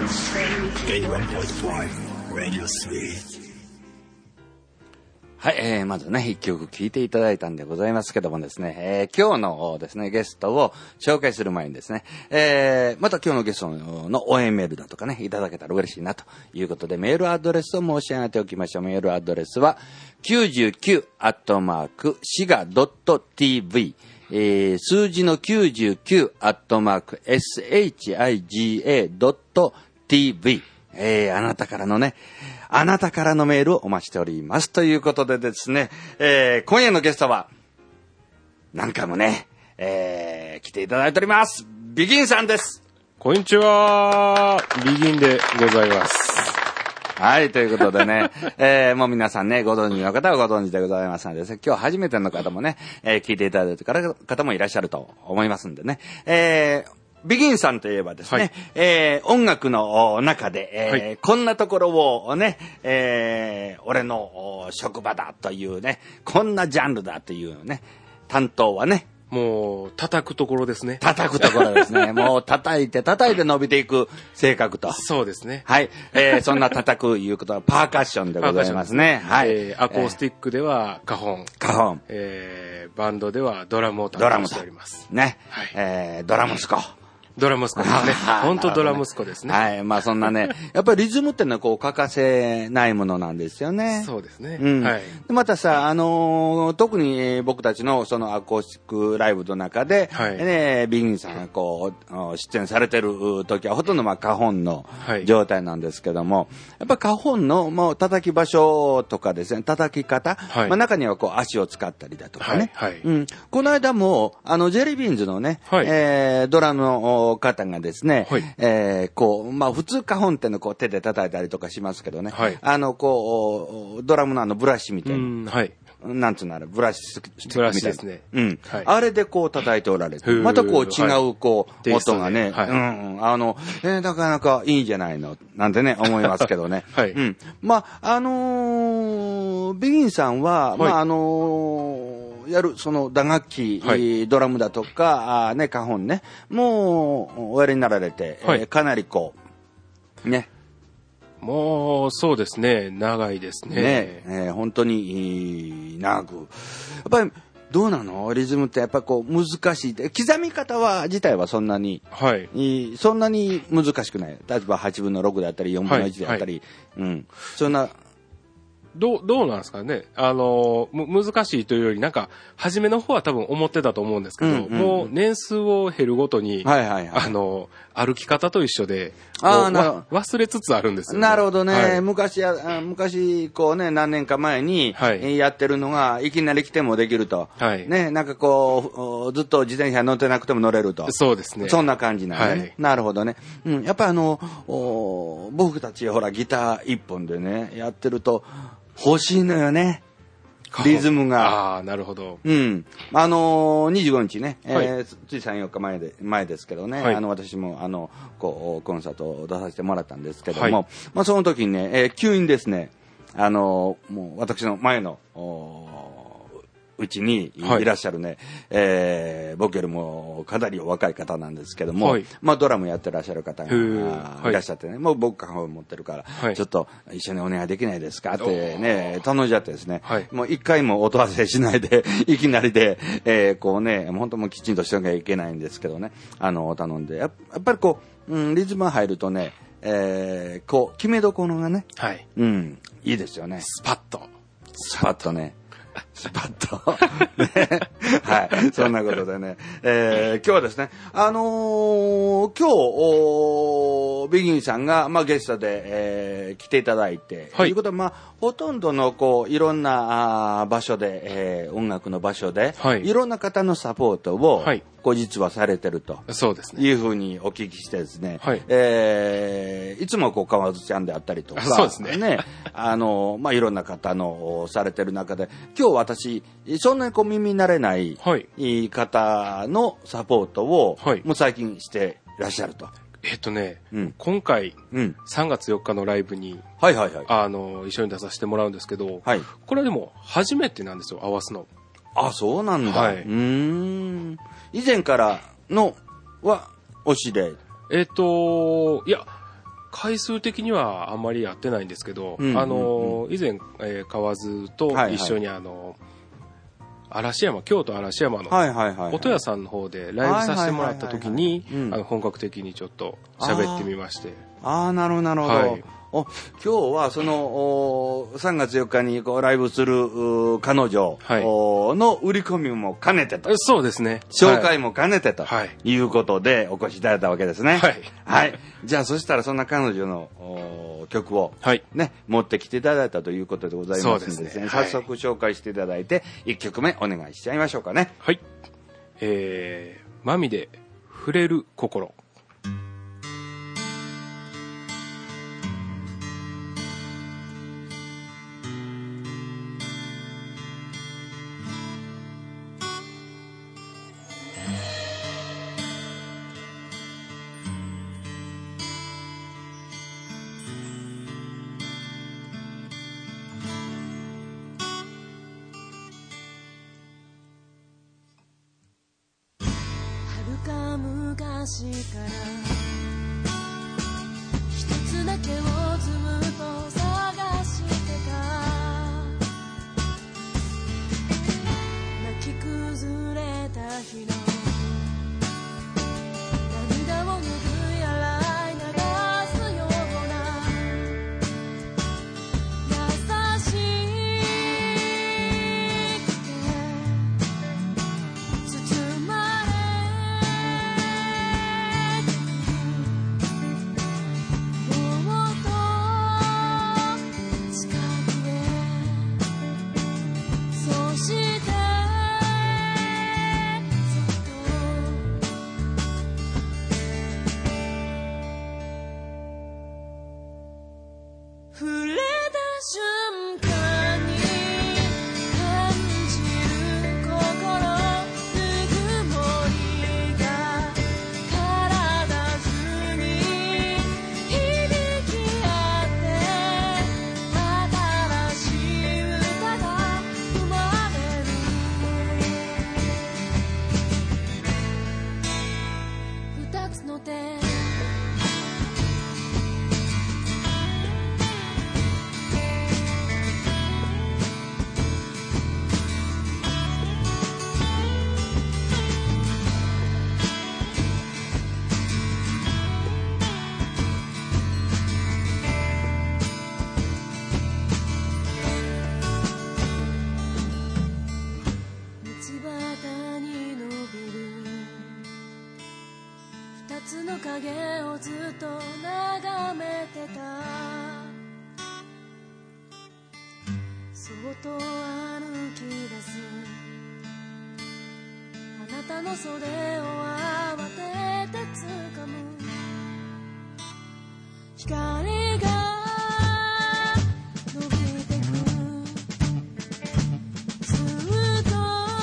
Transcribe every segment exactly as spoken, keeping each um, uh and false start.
はい、えー、まずね、一曲聴いていただいたんでございますけどもですね、えー、今日のですね、ゲストを紹介する前にですね、えー、また今日のゲストの応援メールだとかね、いただけたら嬉しいなということで、メールアドレスを申し上げておきましょう。メールアドレスは、きゅうじゅうきゅうアットマークシガドットティーブイ、えー、数字のきゅうじゅうきゅうアットマークエスエイチアイジエードットティーブイ、えー、あなたからのね、あなたからのメールをお待ちしております。ということでですね、えー、今夜のゲストは、何回もね、えー、来ていただいております。ビギンさんです。 こんにちは。ビギンでございます。 はい、ということでね、えー、もう皆さんね、ご存知の方はご存知でございますので、今日初めての方もね、えー、聞いていただいてる方もいらっしゃると思いますんでね、えー、ビギンさんといえばですね、はい、えー、音楽の中で、えーはい、こんなところをね、えー、俺の職場だというね、こんなジャンルだというね、担当はね、 もう、叩くところですね。 叩くところですね。もう、叩いて、叩いて伸びていく性格と。 そうですね。 はい。えー、そんな叩くいうことは、パーカッションでございますね。はい。 えー、アコースティックでは、カホン。 カホン。 えー、バンドでは、ドラムを担当しております。 ね。はい。えー、ドラムスコ。 ドラ息子ですね。本当ドラ息子ですね。 はい。まあそんなね、やっぱりリズムってのはこう欠かせないものなんですよね。 そうですね。 うん。 はい。 でまたさ、あのー、特に僕たちのそのアコースティックライブの中で、はい、ね、ビギンさんがこう、出演されてる時はほとんどまあカホンの状態なんですけども、はい、やっぱカホンのもう叩き場所とかですね、叩き方、はい、まあ中にはこう足を使ったりだとかね。はい。はい、うん。この間も、あの、ジェリービーンズのね、はい、えー、ドラムの方がですね、はい、えー、こう、まあ普通カホンってのこう手で叩いたりとかしますけどね、はい、あの、こう、ドラムのあのブラシみたいな、はい、なんつうのあれ、ブラシスティックみたいな。 ブラシですね。 うん。はい、あれでこう叩いておられて、またこう違うこう、はい、音がね、はい、うん、あの、えー、なかなかいいんじゃないの、なんてね、思いますけどね。はい。うん。まあ、あのー、ビギンさんは、はい、まあ、あのー、やる、その打楽器、はい、ドラムだとか、あね、カホンね、もう、おやりになられて、はい、えー、かなりこう、ね。 もう、そうですね、長いですね。ね、 えー、本当に、長く。やっぱり、どうなのリズムってやっぱこう難しい。刻み方は自体はそんなに、はい、そんなに難しくない。例えばはちぶんのろくであったりよんぶんのいちであったり、はいはい、うん。そんな、 どう、どうなんですかね。あの、む、難しいというより、なんか、初めの方は多分思ってたと思うんですけど、うんうんうん、もう年数を減るごとに、はいはいはい、あの、歩き方と一緒で、あな忘れつつあるんですよね。 なるほどね。はい、昔や、昔、こうね、何年か前に、はい、やってるのが、いきなり来てもできると。はい、ね、なんかこう、ずっと自転車乗ってなくても乗れると。そうですね。そんな感じなんでね。はい、なるほどね。うん、やっぱあの、僕たち、ほら、ギター一本でね、やってると、欲しいのよね。リズムが。 ああ、なるほど。 うん。あのー、にじゅうごにちね、はい、えー、ついさん、よっかまえで、前ですけどね、はい、あの、私も、あの、こう、コンサートを出させてもらったんですけども、はい、まあ、その時にね、えー、急にですね、あのー、もう、私の前の、うちにいらっしゃるね、はい、えー、僕よりもかなりお若い方なんですけども、はい、まあドラムやってらっしゃる方がいらっしゃってね、はい、もう僕カホン持ってるから、はい、ちょっと一緒にお願いできないですかってね、頼んじゃってですね、はい、もう一回も音合わせしないで、いきなりで、えー、こうね、本当もうきちんとしてなきゃいけないんですけどね、あの、頼んで、やっぱりこう、うん、リズムが入るとね、えー、こう、決めどころがね、はい、うん、いいですよね。 スパッと。 スパッとね。スパッと。ね。はい。そんなことでね。えー、今日はですね、あのー、今日、ビギンさんが、まあ、ゲストで、えー、来ていただいて、はい。ということは、まあ、ほとんどの、こう、いろんなあ場所で、えー、音楽の場所で、はい。いろんな方のサポートを、はい。こう実はされてると。そうですね。いうふうにお聞きしてですね。はい。えー、いつもこう、河津ちゃんであったりとか。そうですね。ね。あの、まあ、いろんな方の、されてる中で、今日私、そんなにこう耳慣れない方のサポートを、はい、もう最近していらっしゃると。 えっとね、うん、今回、うん、さんがつよっかのライブに、はいはいはい、あの、一緒に出させてもらうんですけど、はい、これでも初めてなんですよ、合わすの。 あ、そうなんだ。はい、うーん。以前からのは、お知り合い？ えっと、いや、 回数的にはあんまりやってないんですけど、うんうんうん、あの以前、えー、河津と一緒にあの、はいはい、嵐山、京都嵐山の音屋さんの方でライブさせてもらった時に本格的にちょっと喋ってみまして。 ああ、なるほどなるほど、はい、お今日はそのさんがつよっかにこうライブする彼女の売り込みも兼ねてと、 そうですね、 紹介も兼ねてということでお越しいただいたわけですね。はい、はい、じゃあそしたらそんな彼女の曲を、ね、はい、持ってきていただいたということでございますのでですね、早速紹介していただいていっきょくめお願いしちゃいましょうかね。 はい、えー、マミで触れる心。 昔から一つだけをずっと探してた、泣き崩れた日の涙を拭い洗い流すような優しくて包まれ影をずっと眺めてた、そっと歩き出すあなたの袖を慌てて掴む光が伸びてく、ずっと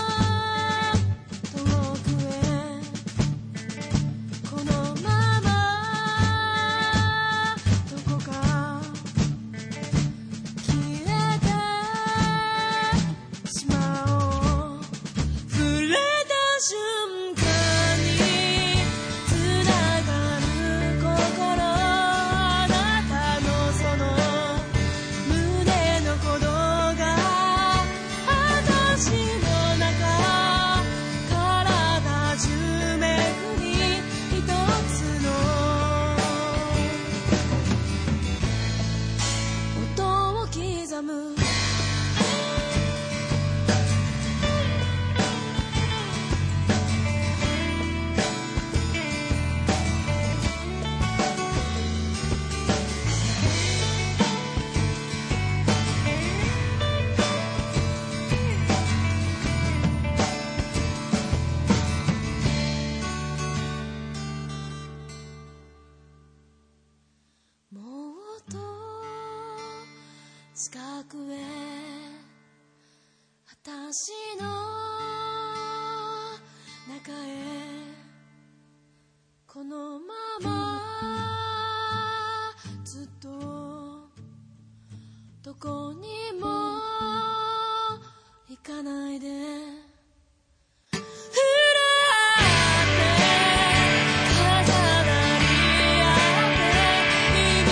遠くへこのままどこか消えてしまおう、触れた瞬間につながる心、あなたのその胸の鼓動が私の中、体中めぐり一つの音を刻む、もっと近くへ私の中へ、このままずっとどこにも行かないで、触れ合って重なり合って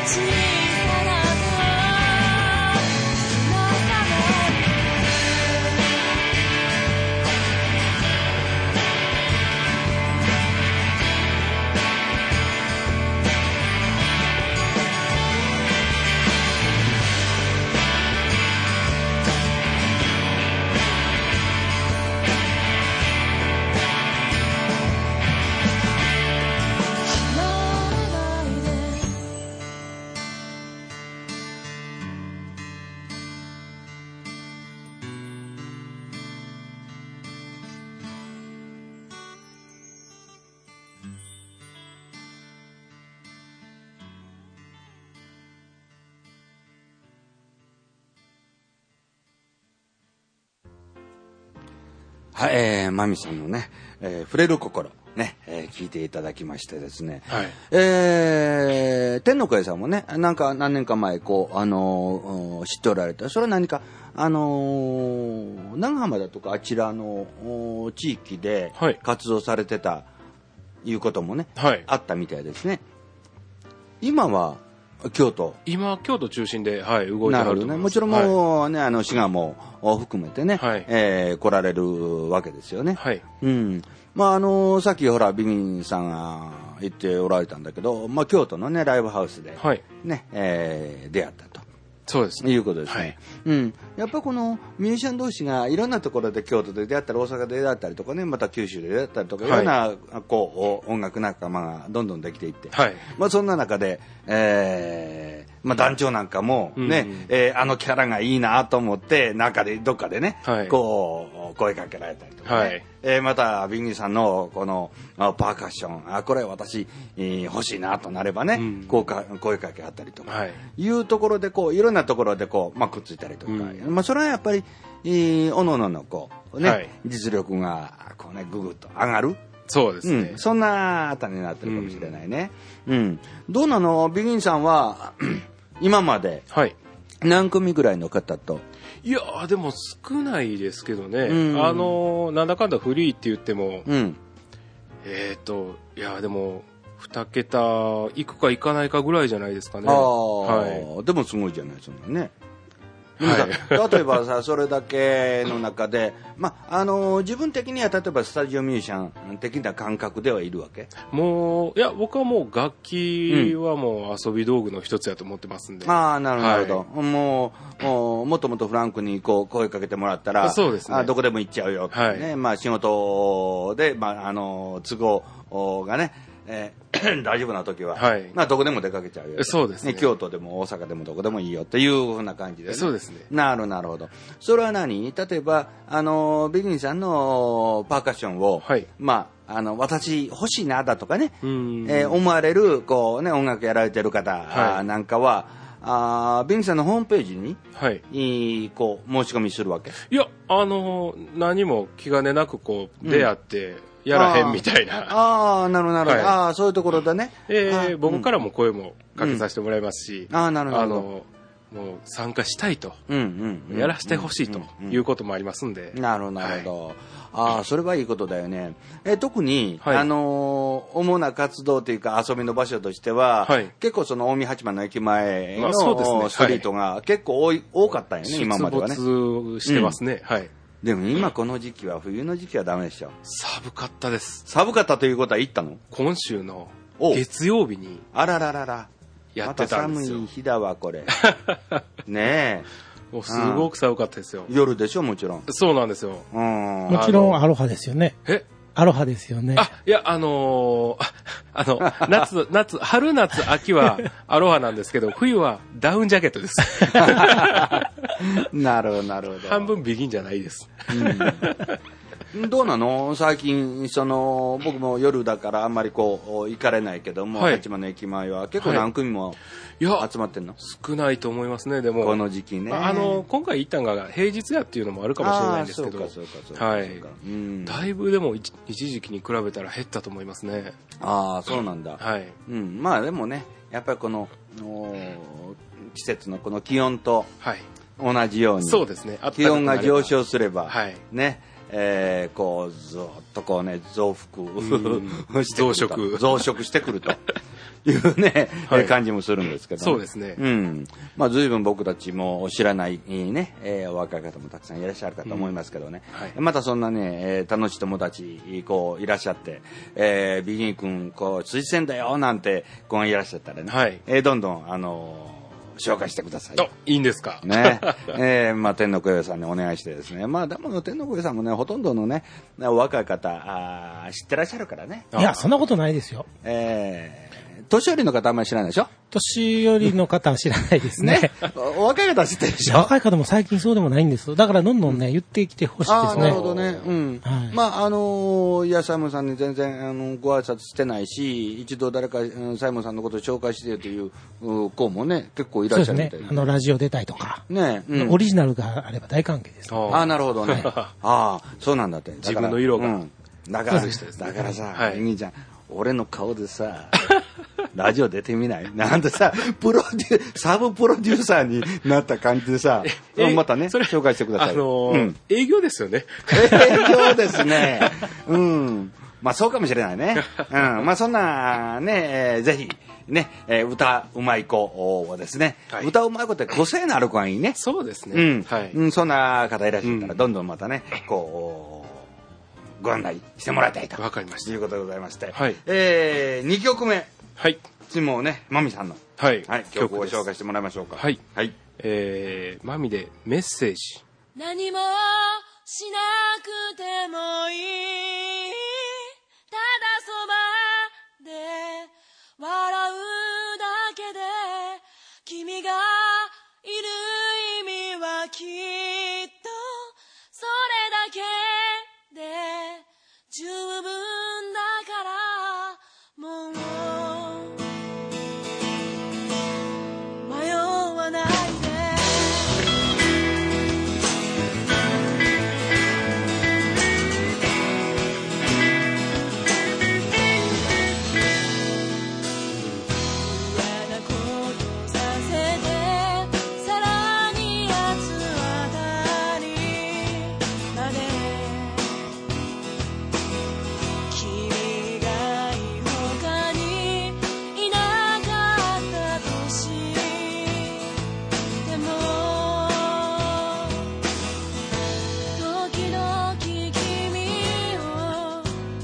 はい、えー、マミさんのね、えー、触れる心、ね、えー、聞いていただきましてですね、 はい、 えー、天の声さんもね、なんか何年か前、こう、あのー、知っておられた。それは何か、あのー、長浜だとかあちらの地域で活動されてた、いうこともね、はい、あったみたいですね。今は、京都。 今、京都中心で、はい、動いてはると思います。なるほどね。 もちろんもうね、はい、あの、滋賀も含めてね、はい、えー、来られるわけですよね。 はい。 うん。まあ、あの、さっきほら、ビギンさんが言っておられたんだけど、まあ、京都のね、ライブハウスで、はい、ね、えー、出会ったと。 そうですね。 いうことですね。はい、うん。やっぱこのミュージシャン同士がいろんなところで京都で出会ったり、大阪で出会ったりとかね、また九州で出会ったりとか、はい、いろんな、こう、音楽仲間がどんどんできていって、はい。まあ、そんな中で、えー、まあ、団長なんかもね、うん、えー、あのキャラがいいなと思って、中で、どっかでね、はい、こう、声かけられたりとかね。はい、えー、また、ビンギーさんの、この、パーカッション、あ、これ私、えー、欲しいなとなればね、うん、こうか、声かけあったりとか、はい、いうところで、こう、いろんなところで、こう、まあ、くっついたりとか、うん、まあ、それはやっぱり、えー、おのおのの、こう、ね、はい、実力が、こうね、ぐぐっと上がる。 そうですね、 うん。そんなあたりになってるかもしれないね。うん。うん、どうなのビギンさんは、今まで、何組ぐらいの方と、はい、 いやー、でも少ないですけどね。うん、あのー、なんだかんだフリーって言っても、うん、えっ、ー、と、いやーでも、二桁行くか行かないかぐらいじゃないですかね。 ああ、はい。でもすごいじゃない、そんなね。はい、例えばさ、それだけの中で、まあ、あのー、自分的には例えばスタジオミュージシャン的な感覚ではいるわけ？ もう、いや、僕はもう楽器はもう遊び道具の一つやと思ってますんで。 うん、ああ、なるほど。はい、もう、もう、もっともっとフランクにこう声かけてもらったら、 そうですね。 あ、どこでも行っちゃうよってね。はい、まあ、仕事で、まあ、あのー、都合がね、えー、大丈夫な時は、はい、まあどこでも出かけちゃうよ。 そうですね。 京都でも大阪でもどこでもいいよっていうふうな感じで、ね。 そうですね。 なるなるほど。それは何？例えばあのビギンさんのパーカッションを、はい、まああの私欲しいなだとかね、えー、思われるこうね音楽やられてる方、はい、なんかは。あビギンさんのホームページに、はい、こう申し込みするわけ？ いや、あの何も気兼ねなくこう出会って、うんやらへんみたいな。 ああ、なるほど、なるほど。ああ、そういうところだね。 えー、僕からも声もかけさせてもらいますし、 うん、ああ、なるほど。あの、 もう参加したいと、うんうん、やらせてほしいということもありますんで。 なるほど、なるほど。はい、ああ、それはいいことだよね。え特に、はい、あのー、主な活動というか遊びの場所としては、はい、結構その近江八幡の駅前の、まあそうですね、ストリートが結構多い、多かったんよね、今まではね。 出没してますね。うん、はい。 でも今この時期は冬の時期はダメでしょ。 寒かったです。 寒かったということは行ったの？ 今週の月曜日にあららららやってたんですよ。 また寒い日だわこれねえもうすごく寒かったですよ。 夜でしょもちろん。 そうなんですよ。 うん、もちろんアロハですよね。 えアロハですよね。 あ、いや、あのー、あの、夏、夏、春夏、秋はアロハなんですけど、冬はダウンジャケットです。 なるほど、なるほど。 半分ビギンじゃないです。 うん、どうなの最近、その、僕も夜だからあんまりこう、行かれないけども、はい、八幡の駅前は結構何組も集まってんの？ 少ないと思いますね、でも。 この時期ね。 あの、今回行ったんが平日やっていうのもあるかもしれないんですけど。 そうか、そうか、そうか。 はい。うん、だいぶでも一時期に比べたら減ったと思いますね。 ああ、そうなんだ。 はい。 うん、まあでもね、やっぱりこの、季節のこの気温と同じように、はい、 そうですね。 気温が上昇すれば、はい、ね、えー、こうずっとこうね増幅して増殖増殖してくるというね、 はい、 感じもするんですけど、ね、 そうですね。 うん。まあ、随分僕たちも知らないね、えー、お若い方もたくさんいらっしゃるかと思いますけどね。うんはい、またそんなね、えー、楽しい友達、こう、いらっしゃって、えー、ビギン君、こう、推薦だよ、なんて、こういらっしゃったらね、はい、えー、どんどん、あのー、紹介してください。 あ、いいんですか。 ね。えー、まあ、天の声さんにお願いしてですね。まあ、でも天の声さんもね、ほとんどのね、若い方、あ知ってらっしゃるからね。 いや、そんなことないですよ。 えー、年寄りの方あんまり知らないでしょ？ 年寄りの方は知らないですね。ねお若い方は知ってるでしょ？ 若い方も最近そうでもないんです。だからどんどんね、言ってきてほしいですね。 なるほどね。うん。はい、まあ、あのー、いや、サイモンさんに全然、あの、ご挨拶してないし、一度誰か、サイモンさんのことを紹介してという子もね、結構いらっしゃるみたいですね。あの、ラジオ出たいとか。 ね、 うん、オリジナルがあれば大関係です、 ね。ああ、なるほどね。ああ、そうなんだって。 自分の色が。うん、 だから、だからさ、はい、兄ちゃん、俺の顔でさ、ラジオ出てみないなんてさ、プロデュサブプロデューサーになった感じでさ、またね、それ紹介してください。 あのーうん、営業ですよね。 営業ですね。うん。まあそうかもしれないね。うん。まあそんなね、えー、ぜひ、ね、えー、歌うまい子をですね、はい、歌うまい子って個性のある子がいいね。 そうですね。 うん。はい、うん、そんな方いらっしゃったら、どんどんまたね、こう、ご案内してもらいたいと。 わかりました。 ということでございまして。 はい。 えー、にきょくめ。 はい。 次もね、マミさんの。 はい。 はい。曲を紹介してもらいましょうか。 はい。 はい。 えー、マミでメッセージ。 何もしなくてもいい。ただそばで笑うだけで君がいる意味はきっとそれだけで十分だからもう迷わないで嫌なことさせてさらに八つ当たりまで君がい他にいなかったとしても時々君を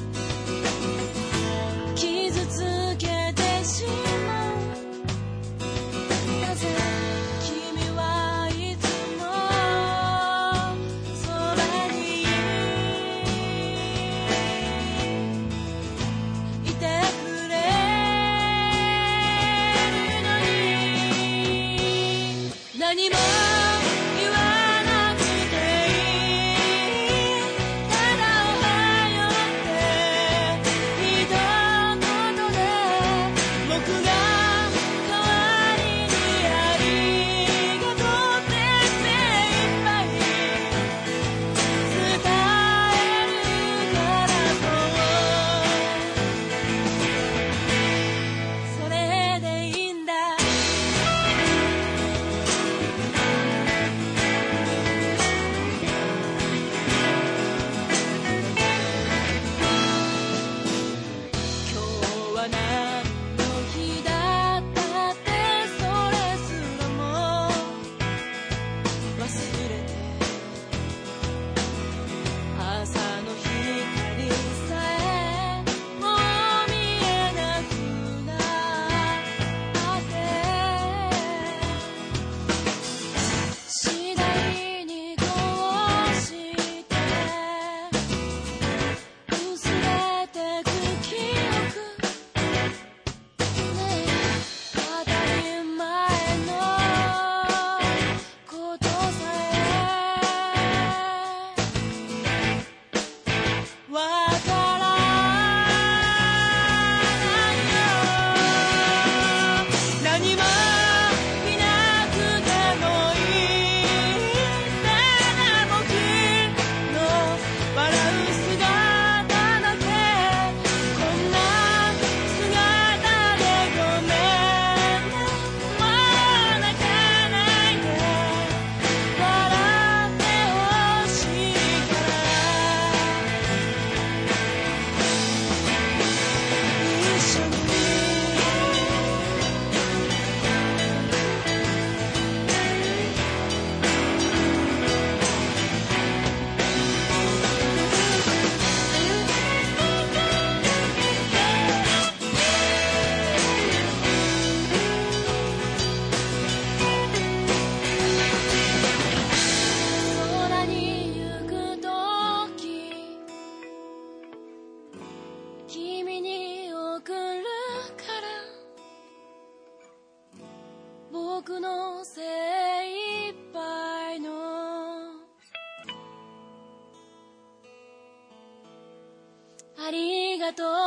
傷つけてしまうなぜ君はいつもそばにいてくれるのに何も言わなくていいただおはようって一言で僕が代わりにありがとうって精一杯伝えるからそうそれでいいんだ僕の精一杯のありがとう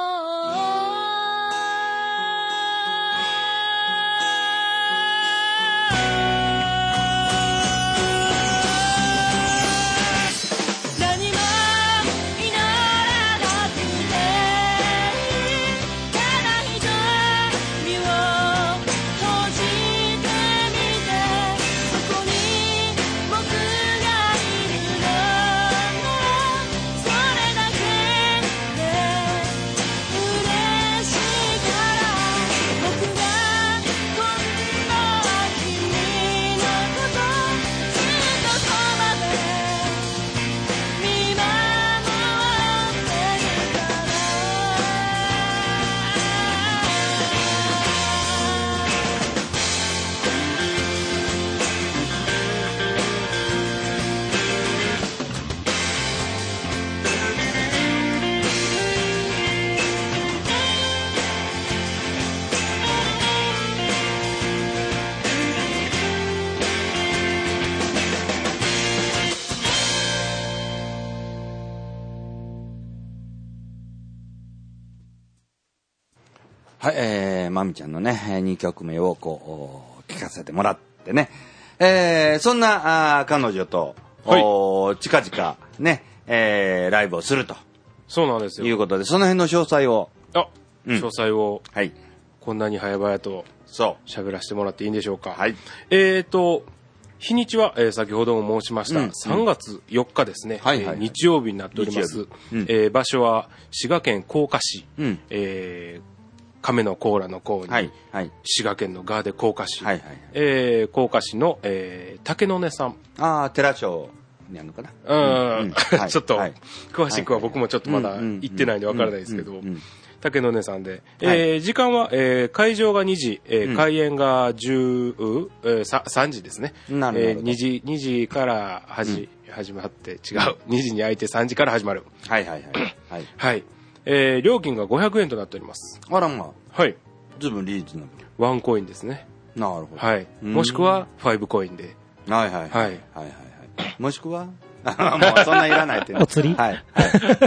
はい、えー、まみちゃんのね、にきょくめをこう、聞かせてもらってね。えー、そんな、あ彼女と、はい、お近々、ね、えー、ライブをすると。 そうなんですよ。 いうことで、その辺の詳細を。 あ、うん、詳細を。 はい。 こんなに早々と、 そう。 喋らせてもらっていいんでしょうか。 はい。 えーと、日にちは、えー、先ほども申しました、うん、さんがつよっかですね、はいはいはい、えー、日曜日になっております、うん、えー、場所は滋賀県甲賀市、うん、えー亀の甲羅の甲に、はいはい、滋賀県のガーデ甲賀市、はいはいはい、えー、甲賀市の、えー、竹の根さん。 ああ、寺町にあるのかな。 うん、うん、ちょっと、はい、詳しくは僕もちょっとまだ行ってないんでわからないですけど、竹の根さんで、えーはい、時間は、えー、会場がにじ、えー、開演がじゅう、えー、さんじですね。なるほど。えー、にじ、にじから始、うん、始まって、違う、にじに開いてさんじから始まる。 はいはいはい。はい。 はいえー、料金がごひゃくえんとなっております。 あらまあ。はい。 ずいぶんリーズナブル。 ワンコインですね。 なるほど。 はい。もしくはファイブコインで。 はいはいはい。はいはいはい。もしくはあもうそんないらないって、ね。 お釣りはい。はい。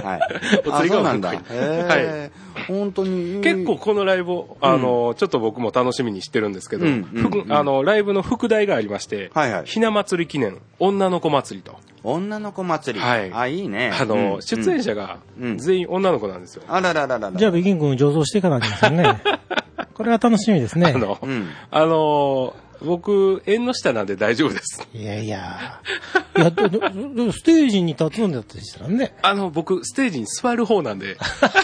はい、 お釣りがそうなんだ。へはい。本当に。 結構このライブを、あの、うん、ちょっと僕も楽しみにしてるんですけど、うんうんうん、あの、ライブの副題がありまして、はいはい。ひな祭り記念、女の子祭りと。 女の子祭り。 はい。 あ、いいね。 あの、うん、出演者が全員女の子なんですよ。 あららららら。 じゃあ、ベキン君上場していかないんですよね。これは楽しみですね。 あの、うん、あの、僕、縁の下なんで大丈夫です。 いやいや。いや、ステージに立つんだったりしたらね。 あの、僕、ステージに座る方なんで。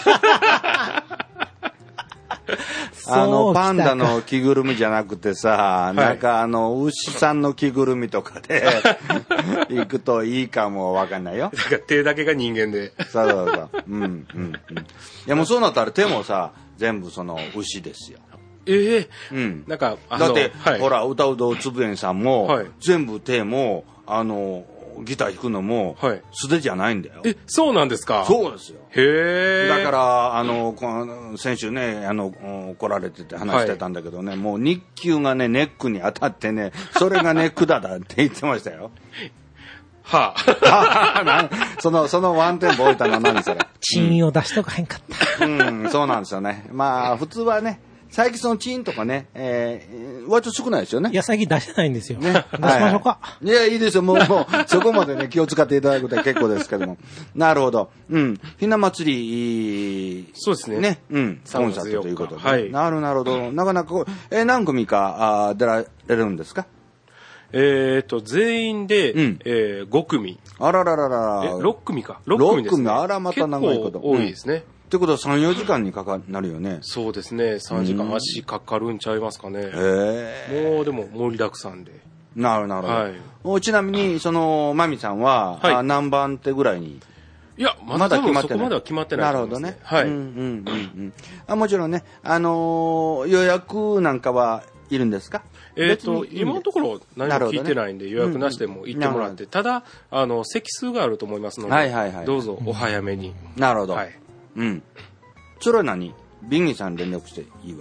あの、パンダの着ぐるみじゃなくてさ、はい、なんかあの、牛さんの着ぐるみとかで行くといいかもわかんないよ。 だから手だけが人間で。 そうそうそう。うん、うん、うん。いやもうそうなったら手もさ、全部その牛ですよ。 ええー、うん。 なんか、 あのだって、はい、ほら、歌うどつぶえんさんも、はい、全部手も、あの、ギター弾くのも、はい、素手じゃないんだよ。 え、そうなんですか？ そうですよ。 へえ。 だから、あの、この先週ね、あの、来られてて話してたんだけどね、はい、もう日給がね、ネックに当たってね、それがネックだだって言ってましたよ。 はあ。その、そのワンテンポ置いたのは何それ。 チーンを出しとかへんかった。 うん、うん、そうなんですよね。まあ、普通はね、最近そのチーンとかね、えー、割と少ないですよね。 いや、最近出してないんですよ。ね。出しましょうか。 はい、いや、いいですよ。もう、もう、そこまでね、気を使っていただくと結構ですけども。なるほど。うん。ひな祭り、 そうですね。 ね。うん。コンサートということで。 はい。 なるなるほど。なかなかこう、えー、何組か、あ出られるんですか？ えっと、全員で、うん、えー、ご組。 あらららら。 え、ろっ組か。ろっ組ですね。 ろっ組、あら、また長いこと。 結構多いですね。うんってことはさん、よじかんにかかなるよね。 そうですね。さんじかん足かかるんちゃいますかね。 へもうでも盛りだくさんで。 なるなるほど。はい、ちなみに、その、まみさんは、はい、何番手ぐらいにいや、まだ決まってない。そこまでは決まってない、 ね。なるほどね。 はい。うんうんうんうん。あ、もちろんね、あのー、予約なんかはいるんですか？ えっ、ー、と、今のところ何も聞いてないんで、ね、予約なしでも行ってもらって、うんうん、ただ、あの、席数があると思いますので、はいはいはい、どうぞお早めに。 なるほど。 はい。 うん。それは何？ビンギさん連絡していいわけ？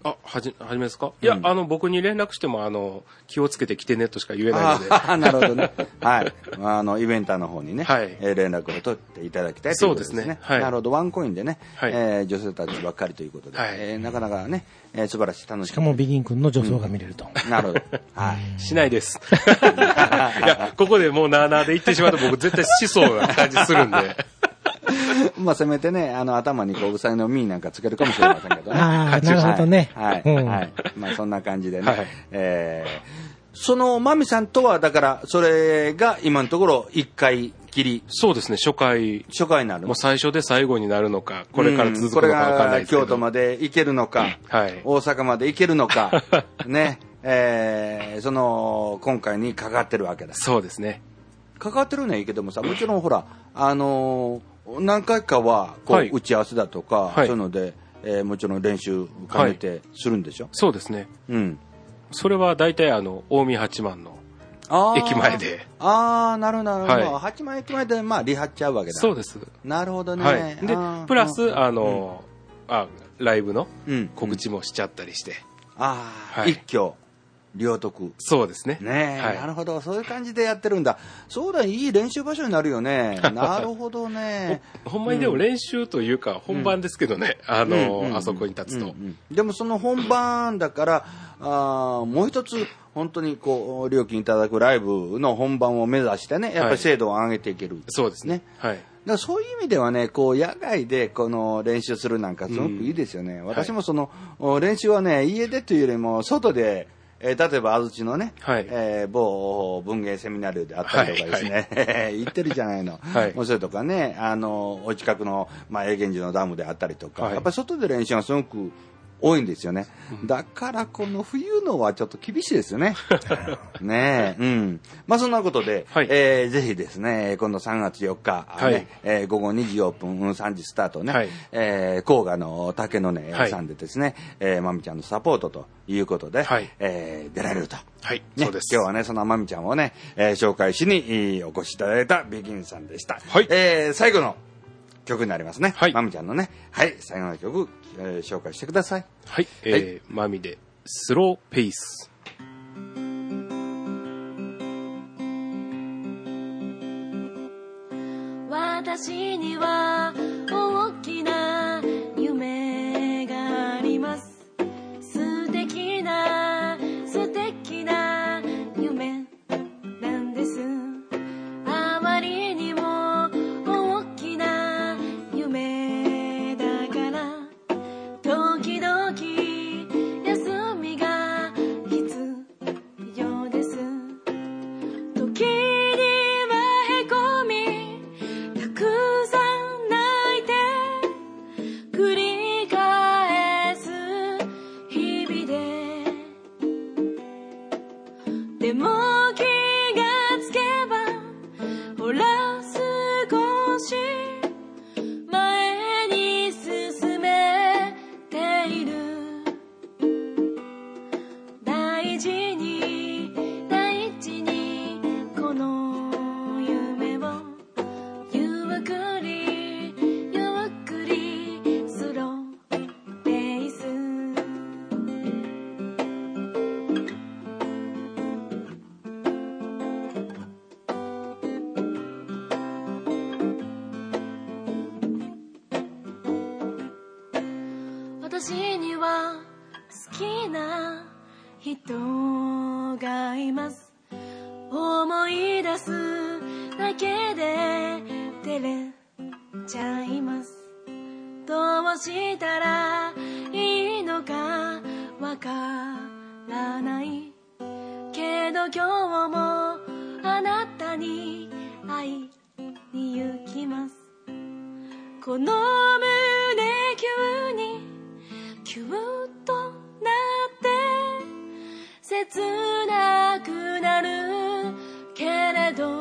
あ、はじ、はじめですか、うん、いや、あの、僕に連絡しても、あの、気をつけて来てねとしか言えないので。 あなるほどね。はい。あの、イベンターの方にね、はい、えー、連絡を取っていただきたいということですね。そうですね。はい。なるほど。ワンコインでね、はい、えー、女性たちばっかりということで、はい、えー、なかなかね、えー、素晴らしい、楽しい。 しかも、ビギン君の女装が見れると。 うん、なるほど。はい。 しないです。いや、ここでもうなーなーで言ってしまうと僕絶対しそうな感じするんで。 まあ、せめてね、あの、頭にこう、うさぎの実なんかつけるかもしれませんけどね。 ああ、なるほどね。 はい。はい。うん、はい、まあ、そんな感じでね。はい、えー、その、まみさんとは、だから、それが今のところ、一回きり。 そうですね、初回。 初回になる。 もう最初で最後になるのか、これから続くのかわかんないですけど。 これが京都まで行けるのか、はい、大阪まで行けるのか、ね、えー、その、今回にかかってるわけだ。 そうですね。 かかってるのはいいけどもさ、もちろんほら、あのー、何回かはこう、はい、打ち合わせだとか、はい、そういうので、えー、もちろん練習兼ねてするんでしょ、はい、 そうですね。うん。それは大体あの、近江八幡の駅前で。 ああ、なるほど、なるほど。はい、八幡駅前で、まあ、リハっちゃうわけだ。 そうです。 なるほどね。 はい、で、プラス、あの、うん、あ、ライブの告知もしちゃったりして。うんうん、 ああ、はい、一挙。両得。 そうですね。 ねえ、はい、なるほど。そういう感じでやってるんだ。そうだ、いい練習場所になるよね。なるほどね。 ほんまにでも練習というか、本番ですけどね。うん、あの、うん、あそこに立つと、うんうんうん。でもその本番だから、あもう一つ、本当にこう、料金いただくライブの本番を目指してね、やっぱり精度を上げていける、はい。 そうですね。はい。 だからそういう意味ではね、こう野外でこの練習するなんかすごくいいですよね。うん、私もその、はい、練習はね、家でというよりも外で、えー、例えば安土のね、はい、えー、某文芸セミナルであったりとかですね、はいはい、行ってるじゃないの。はい、もうそれとかね、あの、お近くの、まあ、永源寺のダムであったりとか、はい、やっぱり外で練習がすごく多いんですよね。だからこの冬のはちょっと厳しいですよね。ねえ、うん。まあそんなことで、はい、えー、ぜひですね、今度さんがつよっか、ね、はい、えー、午後にじオープン、さんじスタートね、はい、えー、甲賀の竹の根さんでですね、はい、えー、まみちゃんのサポートということで、はい、えー、出られると。 はい、 ね、 そうです。 今日はね、そのまみちゃんをね、えー、紹介しにお越しいただいたビギンさんでした。はい。えー、最後の曲になりますね。はい。まみちゃんのね、はい、最後の曲、えー、紹介してください。 はい。えー、はい、まみで、スローペース。 私には大きな夢があります。素敵な素敵な夢なんです。あまりにも大きな夢だから時々休みが必要です。時にはへこみたくさん泣いて繰り返す日々で、でも気がつけばほら少し前に進めている。大事に大事にこの夢をゆっくりゆっくりスローペース。私には好きな人がいます。思い出すだけで照れちゃいます。どうしたらいいのかわからないけど、今日もあなたに会いに行きます。この胸急にキューッとなって切なくなるけれど、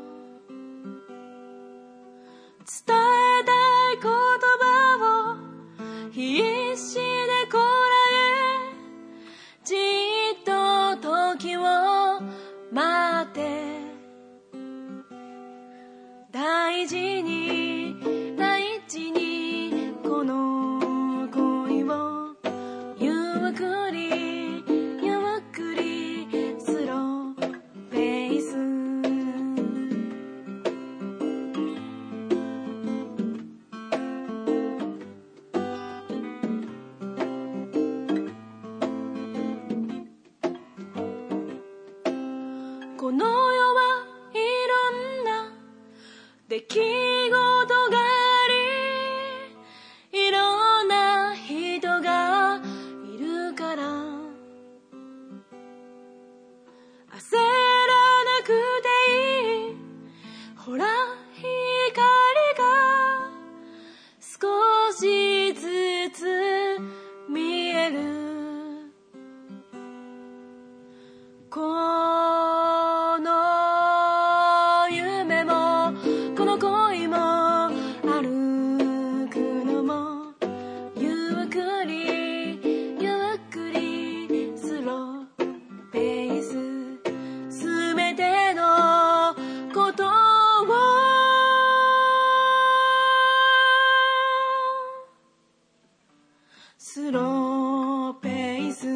伝えたい言葉を必死でこらえ、じっと時を待って、大事に大事にこの恋をゆっくこの世はいろんな出来事があり、いろんな人がいるから、焦らなくていい。ほら光が少しずつ見える。この夢もこの恋も歩くのもゆっくりゆっくりスローペース、すべてのことをスローペース。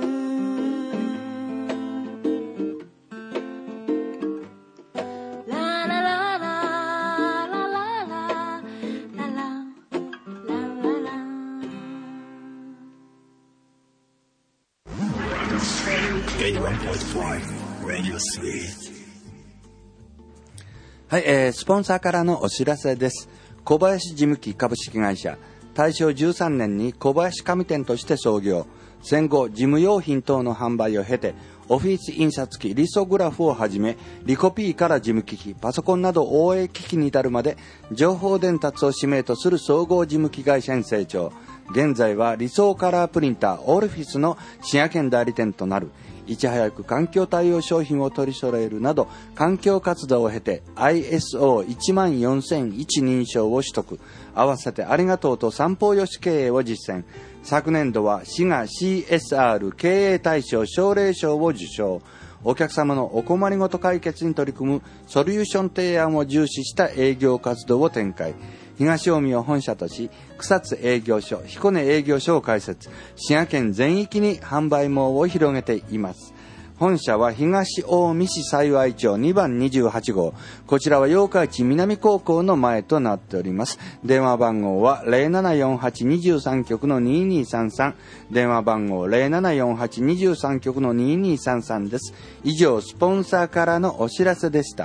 はい、えー、スポンサーからのお知らせです。小林事務機株式会社、大正じゅうさんねんに小林紙店として創業。戦後、事務用品等の販売を経て、オフィス印刷機、リソグラフをはじめ、リコピーから事務機器、パソコンなど応援機器に至るまで、情報伝達を使命とする総合事務機会社に成長。現在は理想カラープリンター、オルフィスの滋賀県代理店となる。いち早く環境対応商品を取り揃えるなど、環境活動を経て アイエスオーいちまんよんせんいち 認証を取得。合わせてありがとうと三方よし経営を実践。昨年度は滋賀 シーエスアール 経営大賞奨励賞を受賞。お客様のお困りごと解決に取り組むソリューション提案を重視した営業活動を展開。東近江を本社とし、草津営業所、彦根営業所を開設。滋賀県全域に販売網を広げています。本社は東近江市幸町にばんにじゅうはち号。こちらは八日市南高校の前となっております。電話番号は ゼロななよんはちにさん 局のにーにーさんさん。電話番号 ゼロななよんはちにさん 局のにーにーさんさんです。以上、スポンサーからのお知らせでした。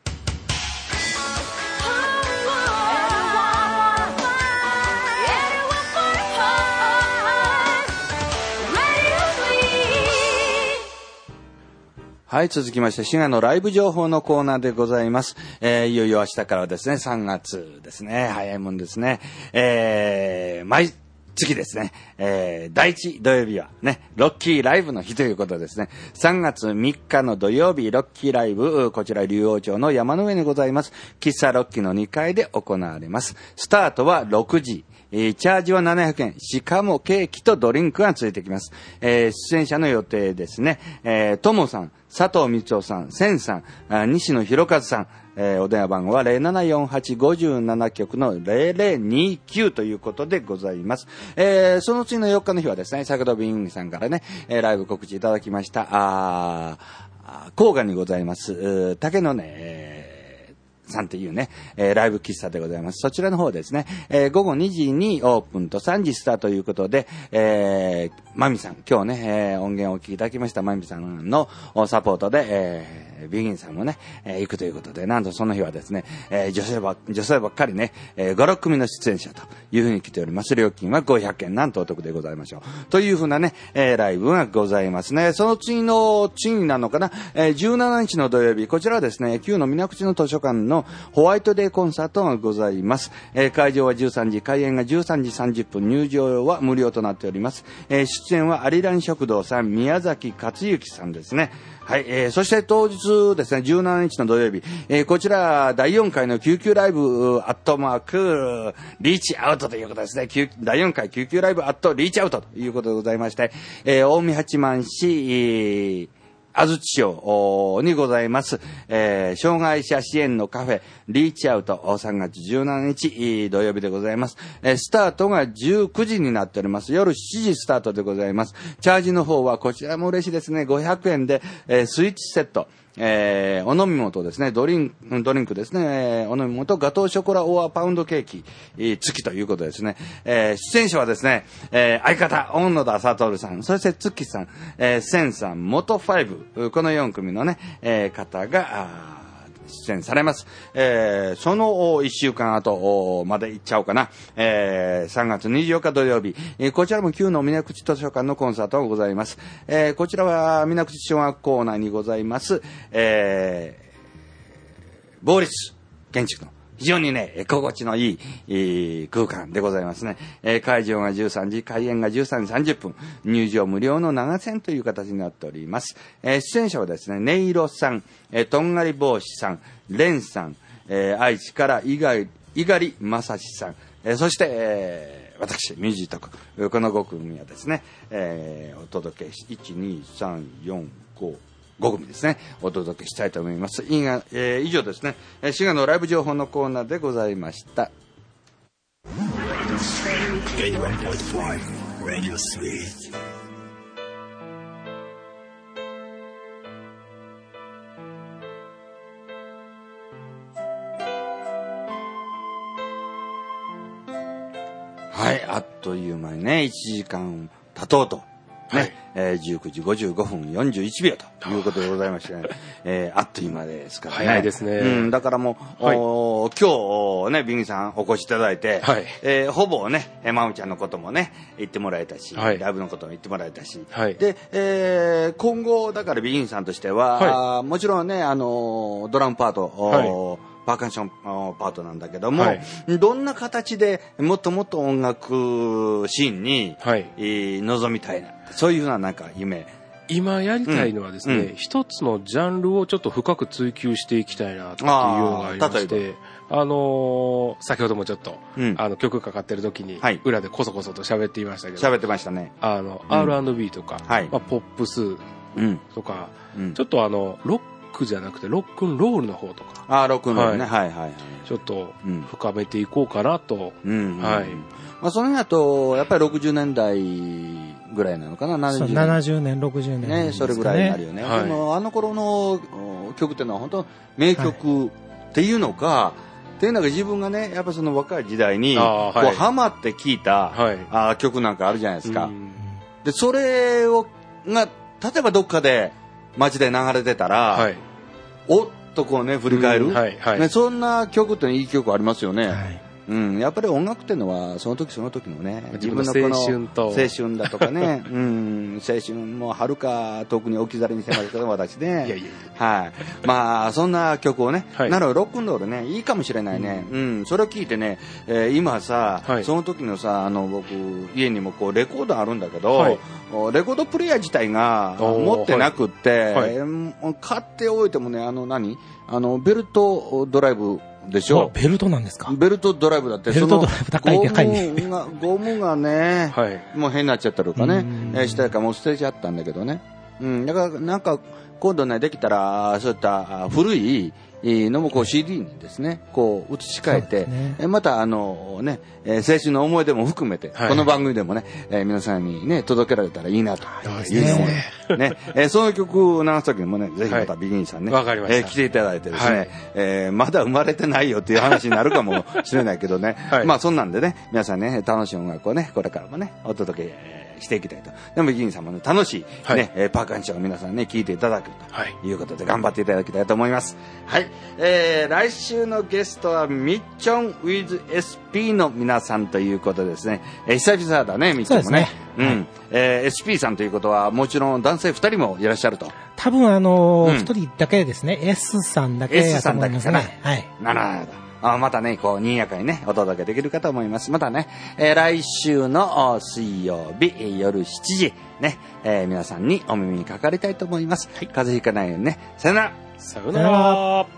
はい、続きまして、滋賀のライブ情報のコーナーでございます。えー、いよいよ明日からですね、さんがつですね、早いもんですね。えー、毎月ですね、えー、だいいち土曜日はね、ロッキーライブの日ということですね。さんがつみっかの土曜日、ロッキーライブ、こちら竜王町の山の上にございます。喫茶ロッキーのにかいで行われます。スタートはろくじ。えー、チャージはななひゃくえん。しかもケーキとドリンクがついてきます。えー、出演者の予定ですね。えー、ともさん、佐藤光夫さん、千さん、西野博和さん、えー、お電話番号は ゼロななよんはちごなな 局のゼロゼロにきゅうということでございます。えー、その次のよっかの日はですね、先ほどビンさんからね、えー、ライブ告知いただきました、あー、甲賀にございます、竹のね、えーさんっていうね、えー、ライブ喫茶でございます。そちらの方ですね、えー、午後にじにオープンとさんじスタートということで、えー、マミさん、今日ね、えー、音源をお聞きいただきましたマミさんのサポートで、えー、ビギンさんもね、えー、行くということで、なんとその日はですね、えー、女性ば、女性ばっかりね、えー、ご、ろく組の出演者というふうに来ております。料金はごひゃくえん、なんとお得でございましょう。というふうなね、えー、ライブがございますね。その次の、次になるのかな、えー、じゅうしちにちの土曜日、こちらはですね、旧の水口の図書館のホワイトデーコンサートがございます。えー、会場はじゅうさんじ、開演がじゅうさんじさんじゅっぷん、入場は無料となっております。えー、出演はアリラン食堂さん、宮崎克之さんですね。はい、えー、そして当日ですね、じゅうしちにちの土曜日、えー、こちらだいよんかいの救急ライブアットマークリーチアウトということですね。だいよんかい救急ライブアットリーチアウトということでございまして、えー、近江八幡市、えー安土町にございます、えー、障害者支援のカフェリーチアウトさんがつじゅうしちにち土曜日でございます、えー、スタートがじゅうくじになっております。夜しちじスタートでございます。チャージの方はこちらも嬉しいですね。ごひゃくえんで、えー、スイッチセットえー、お飲み物とですね、ドリンク、ドリンクですね、えー、お飲み物とガトーショコラオアパウンドケーキ、えー、付きということですね。えー、出演者はですね、えー、相方、小野田悟さん、そして月さん、えー、センさん、元ファイブ、このよん組のね、えー、方が、出演されます。えー、そのいっしゅうかん後まで行っちゃおうかな。えー、さんがつにじゅうよっか土曜日、えー、こちらも旧の水口図書館のコンサートがございます。えー、こちらは水口小学校内にございます、えー、某立建築の非常にね、心地のいい、えー、空間でございますね。えー、会場がじゅうさんじ、開演がじゅうさんじさんじゅっぷん、入場無料の長線という形になっております。えー、出演者はですね、音色さん、えー、とんがり帽子さん、レンさん、えー、愛知から猪狩、猪狩正史さん、えー、そして、えー、私、ミュージートク、このご組はですね、えー、お届けし、いち、に、さん、よん、ご、ご組ですね、お届けしたいと思います。以が、えー、以上ですね、滋賀のライブ情報のコーナーでございました。はい、あっという間にね、いちじかん経とうと。ね、はい、えー、じゅうくじごじゅうごふんよんじゅういちびょうということでございましてね、えー、あっという間ですからね。 早いですね。 うん、だからもう、はい、お今日ね、ビンギさんお越しいただいて、はい、えー、ほぼね、まむちゃんのこともね、言ってもらえたし、はい、ライブのことも言ってもらえたし、はい、で、えー、今後、だからビンギさんとしては、はい、もちろんね、あの、ドラムパート、はいパーカッションパートなんだけども、はい、どんな形でもっともっと音楽シーンに、はいえー、臨みたいな、そういうふうななんか夢。 今やりたいのはですね、うん、一つのジャンルをちょっと深く追求していきたいなっていうのがありまして、あのー、先ほどもちょっと、うん、あの曲かかってる時に、はい、裏でコソコソと喋っていましたけど、 喋ってましたね。 あの、うん、アールアンドビー とか、はいまあ、ポップスとか、うん、ちょっとあのロックじゃなくてロックンロールの方とか、 あーロックンロールね、はい、はいはいはいちょっと深めていこうかなと、うんはい。 まあ、その辺だとやっぱりろくじゅうねんだいぐらいなのかな、ななじゅうねん、 ななじゅうねんろくじゅうねんね、それぐらいになるよね、はい、でもあの頃の曲っていうのは本当名曲っていうのか、はい、っていうのが自分がねやっぱその若い時代にこう、はい、ハマって聴いた、はい、あ曲なんかあるじゃないですか。でそれをが例えばどっかで街で流れてたら、はい、おっとこうね振り返る、うんはいはいね、そんな曲っていい曲ありますよね、はいうん、やっぱり音楽っていうのはその時その時のね自分のこの青春と青春だとかね、うん、青春もはるか遠くに置き去りにしてますけど私ねいやいやいや、はい、まあそんな曲をね、はい、なるロックンロールねいいかもしれないね、うんうん、それを聞いてね、えー、今さ、はい、その時のさあの僕家にもこうレコードあるんだけど、はい、レコードプレイヤー自体が持ってなくって、はいはい、買っておいてもねあの何あのベルトドライブでしょ。 ベルトなんですか。 ベルトドライブだってベルトドライブ高いでかいね。 ゴムがゴムがね、はい、もう変になっちゃったのかね。えー、したかもう捨てちゃったんだけどね。うん、だからなんか今度ねできたらそういった古いのもこう シーディー にですねこう移し替えて、ね、またあのね青春の思い出も含めて、はい、この番組でもね、えー、皆さんにね届けられたらいいなというのをね、ねえー、そういう曲を流す時にもねぜひまたビギンさんね、はいえー、来ていただいてですね、はいえー、まだ生まれてないよっていう話になるかもしれないけどね、はい、まあそんなんでね皆さんね楽しい音楽をねこれからもねお届けしていきたいと。でもビギンさんもね楽しい、はい、ねパーカッションを皆さんね聞いていただくということで頑張っていただきたいと思います。はい、えー、来週のゲストはミッチョン with エスピー の皆さんということですね。えー、久々だねミッチョンもね。うねうん、はいえー、エスピー さんということはもちろん男性ふたりもいらっしゃると。 多分あのーうん、ひとりだけですね。S さんだけやと思いますね。 S さんだけかな。はい。なるほど。あまたね、こう、にやかにね、お届けできるかと思います。またね、えー、来週の水曜日、夜しちじ、ね、えー、皆さんにお耳にかかりたいと思います。はい、風邪ひかないようにね。さよなら。 さよなら。